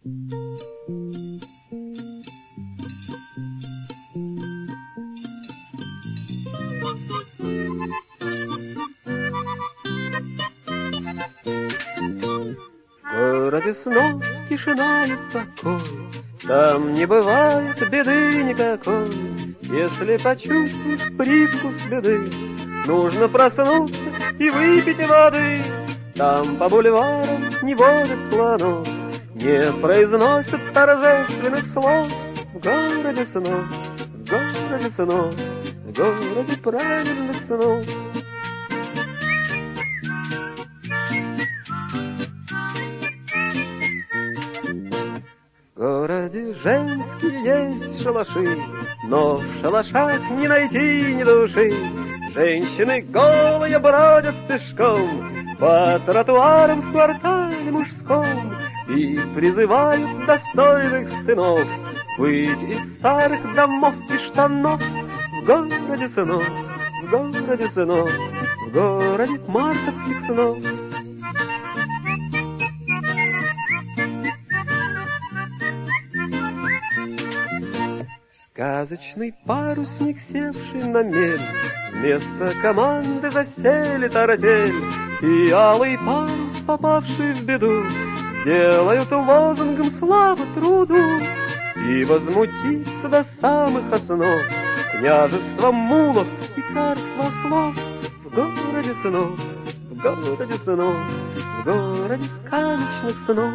В городе снов тишина и покой, там не бывает беды никакой. Если почувствуешь привкус беды, нужно проснуться и выпить воды. Там по бульварам не водят слонов, не произносят торжественных слов. В городе снов, в городе снов, в городе правильных снов. В городе женские есть шалаши, но в шалашах не найти ни души. Женщины голые бродят пешком по тротуарам в квартале мужском и призывают достойных сынов выйти из старых домов и штанов. В городе снов, в городе снов, в городе мартовских снов. Сказочный парусник, севший на мель, вместо команды засели тартель, и алый парус, попавший в беду, сделают лозунгом славы труду. И возмутится до самых основ княжество мулов и царство ослов. В городе снов, в городе снов, в городе сказочных снов.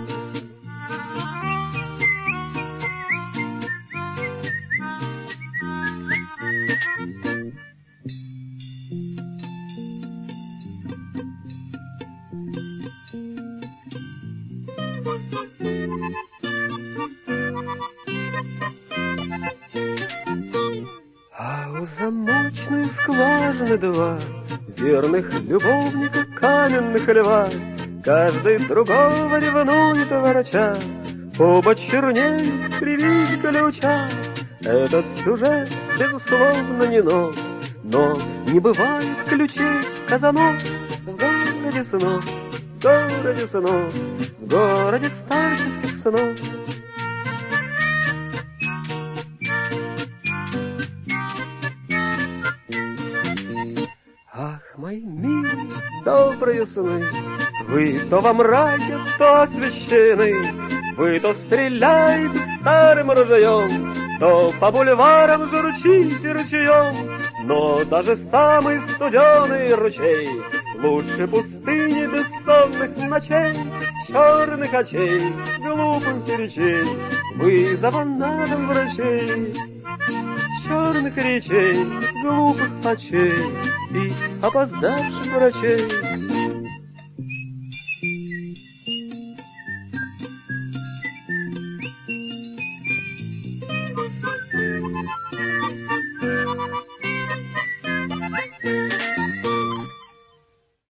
А у замочной скважины два верных любовника каменных льва. Каждый другого ревнует вороча, оба чернеют при виде ключа. Этот сюжет, безусловно, не нов, но не бывает ключей казанов. В городе снов, в городе снов, в городе старческих снов. Ах, мои милые, добрые сны, вы то во мраке, то освещены, вы то стреляете старым ружьем, то по бульварам журчите ручьем. Но даже самый студеный ручей лучше пустыни бессонных ночей, черных очей, глупых речей, вызова на дом врачей. Черных речей, глупых очей и опоздавших врачей.